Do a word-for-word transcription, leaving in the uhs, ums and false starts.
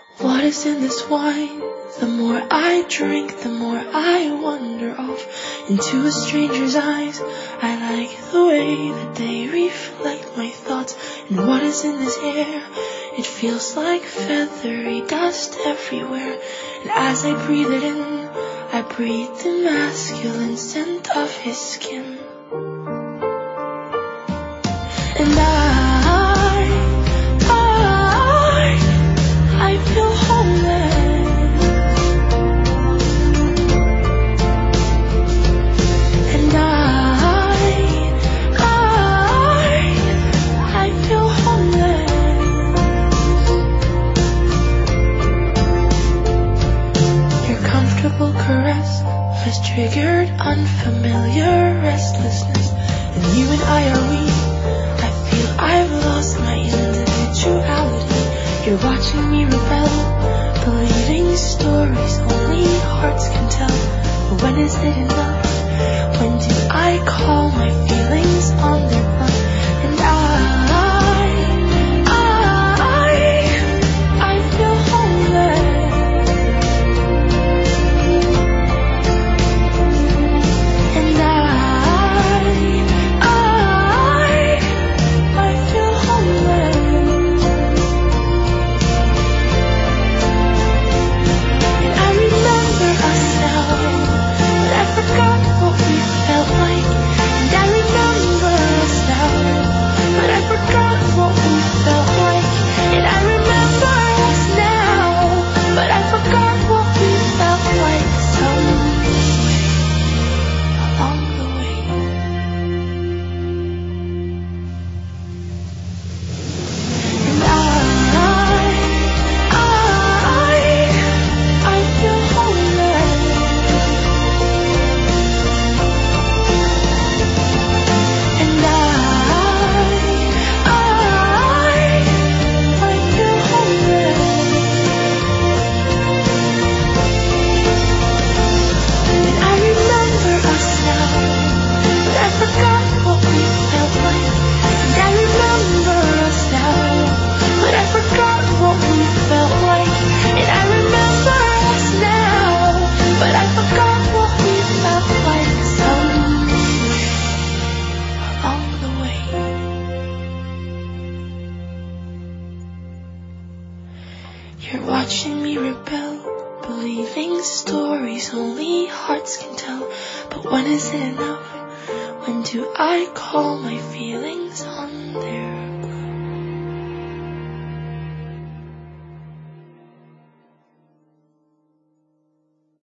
What is in this wine? The more I drink, the more I wander off into a stranger's eyes. I like the way that they reflect my thoughts. And what is in this air? It feels like feathery dust everywhere. And as I breathe it in, I breathe the masculine scent of his skin. And I, I, I feel homeless. And I, I, I feel homeless. Your comfortable caress has triggered unfamiliar restlessness. And you and I are we. I've lost my individuality. You're watching me rebel, believing stories only hearts can tell. But when is it enough? When do I call my feelings on their bluff? And I, I, I feel homeless. And I You're watching me rebel, believing stories only hearts can tell. But when is it enough? When do I call my feelings on their